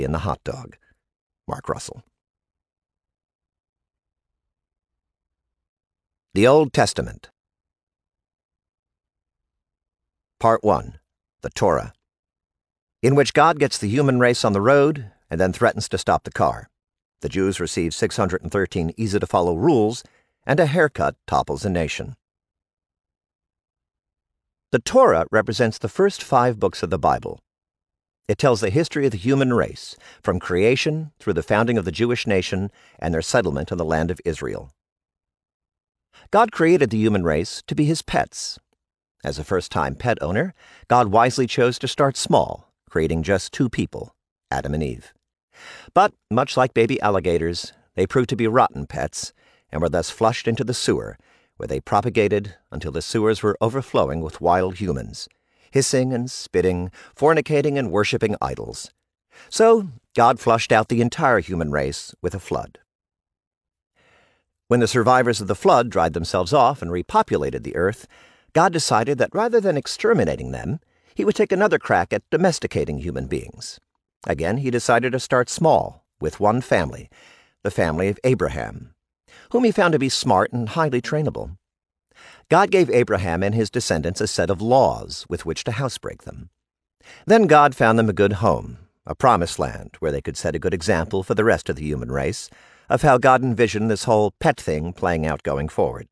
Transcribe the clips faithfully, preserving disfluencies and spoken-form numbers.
in the hot dog. Mark Russell. The Old Testament. Part one. The Torah, in which God gets the human race on the road and then threatens to stop the car. The Jews receive six hundred thirteen easy-to-follow rules, and a haircut topples a nation. The Torah represents the first five books of the Bible. It tells the history of the human race, from creation through the founding of the Jewish nation and their settlement in the land of Israel. God created the human race to be his pets. As a first-time pet owner, God wisely chose to start small, creating just two people, Adam and Eve. But, much like baby alligators, they proved to be rotten pets and were thus flushed into the sewer, where they propagated until the sewers were overflowing with wild humans, hissing and spitting, fornicating and worshipping idols. So, God flushed out the entire human race with a flood. When the survivors of the flood dried themselves off and repopulated the earth, God decided that rather than exterminating them, he would take another crack at domesticating human beings. Again, he decided to start small, with one family, the family of Abraham, whom he found to be smart and highly trainable. God gave Abraham and his descendants a set of laws with which to housebreak them. Then God found them a good home, a promised land where they could set a good example for the rest of the human race of how God envisioned this whole pet thing playing out going forward.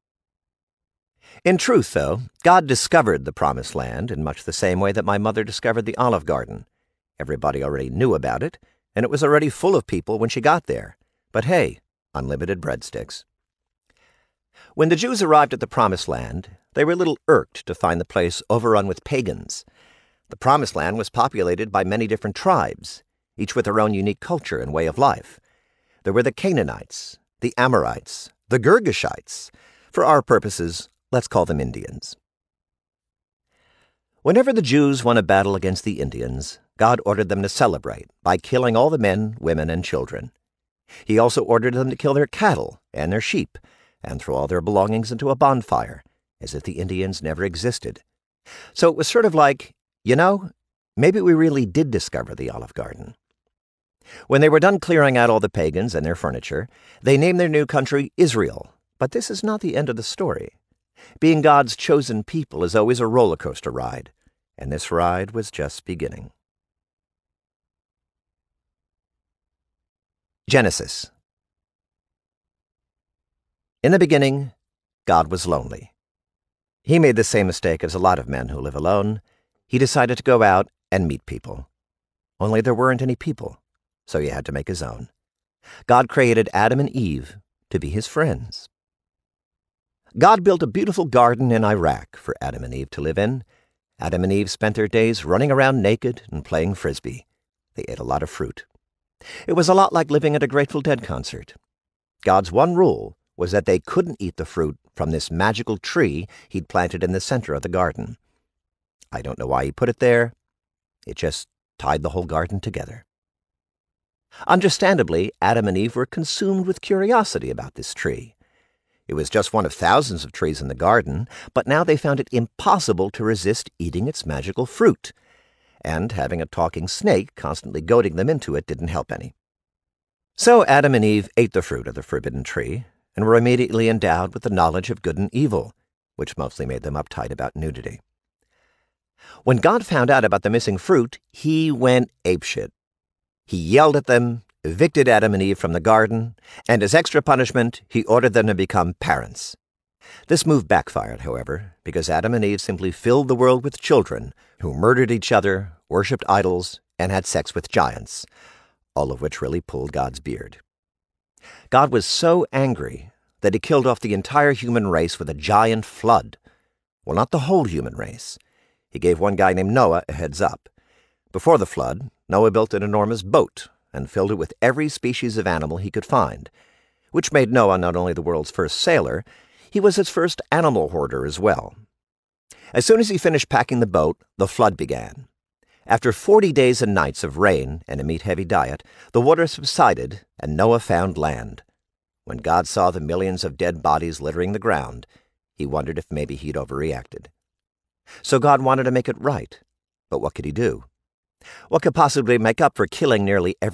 In truth, though, God discovered the promised land in much the same way that my mother discovered the Olive Garden. Everybody already knew about it, and it was already full of people when she got there. But hey, unlimited breadsticks. When the Jews arrived at the Promised Land, they were a little irked to find the place overrun with pagans. The Promised Land was populated by many different tribes, each with their own unique culture and way of life. There were the Canaanites, the Amorites, the Girgashites. For our purposes, let's call them Indians. Whenever the Jews won a battle against the Indians, God ordered them to celebrate by killing all the men, women, and children. He also ordered them to kill their cattle and their sheep and throw all their belongings into a bonfire, as if the Indians never existed. So it was sort of like, you know, maybe we really did discover the Olive Garden. When they were done clearing out all the pagans and their furniture, they named their new country Israel. But this is not the end of the story. Being God's chosen people is always a roller coaster ride, and this ride was just beginning. Genesis. In the beginning, God was lonely. He made the same mistake as a lot of men who live alone. He decided to go out and meet people. Only there weren't any people, so he had to make his own. God created Adam and Eve to be his friends. God built a beautiful garden in Iraq for Adam and Eve to live in. Adam and Eve spent their days running around naked and playing frisbee. They ate a lot of fruit. It was a lot like living at a Grateful Dead concert. God's one rule was that they couldn't eat the fruit from this magical tree he'd planted in the center of the garden. I don't know why he put it there. It just tied the whole garden together. Understandably, Adam and Eve were consumed with curiosity about this tree. It was just one of thousands of trees in the garden, but now they found it impossible to resist eating its magical fruit. And having a talking snake constantly goading them into it didn't help any. So Adam and Eve ate the fruit of the forbidden tree and were immediately endowed with the knowledge of good and evil, which mostly made them uptight about nudity. When God found out about the missing fruit, he went apeshit. He yelled at them, evicted Adam and Eve from the garden, and as extra punishment, he ordered them to become parents. This move backfired, however, because Adam and Eve simply filled the world with children who murdered each other, worshipped idols, and had sex with giants, all of which really pulled God's beard. God was so angry that he killed off the entire human race with a giant flood. Well, not the whole human race. He gave one guy named Noah a heads up. Before the flood, Noah built an enormous boat and filled it with every species of animal he could find, which made Noah not only the world's first sailor, he was its first animal hoarder as well. As soon as he finished packing the boat, the flood began. After forty days and nights of rain and a meat-heavy diet, the water subsided and Noah found land. When God saw the millions of dead bodies littering the ground, he wondered if maybe he'd overreacted. So God wanted to make it right. But what could he do? What could possibly make up for killing nearly every